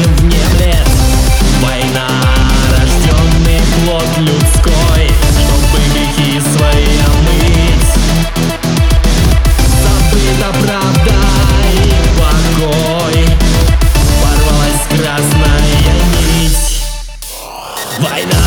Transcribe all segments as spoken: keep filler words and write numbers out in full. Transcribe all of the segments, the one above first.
внемлет. Война, рожденный плод людской, чтобы грехи свои омыть. Забыта правда и покой, порвалась красная нить. Война.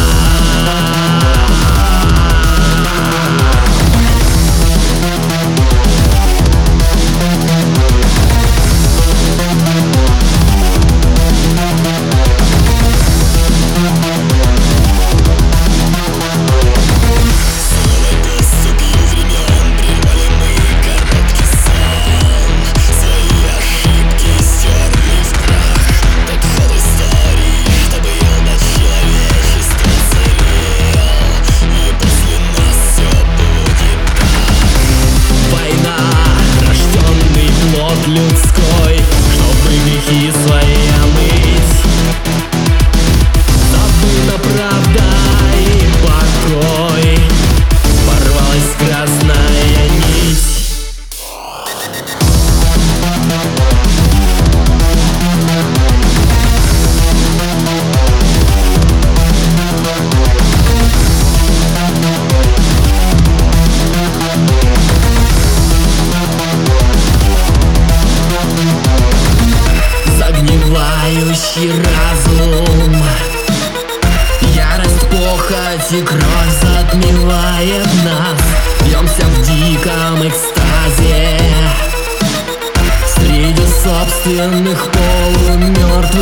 Людской, чтобы грехи свои омыть. Забыта правда и покой, порвалась красная нить. Загнивающий разум, ярость, похоть и кровь затмевает нас. Бьемся в диком экстазе среди собственных полумертвых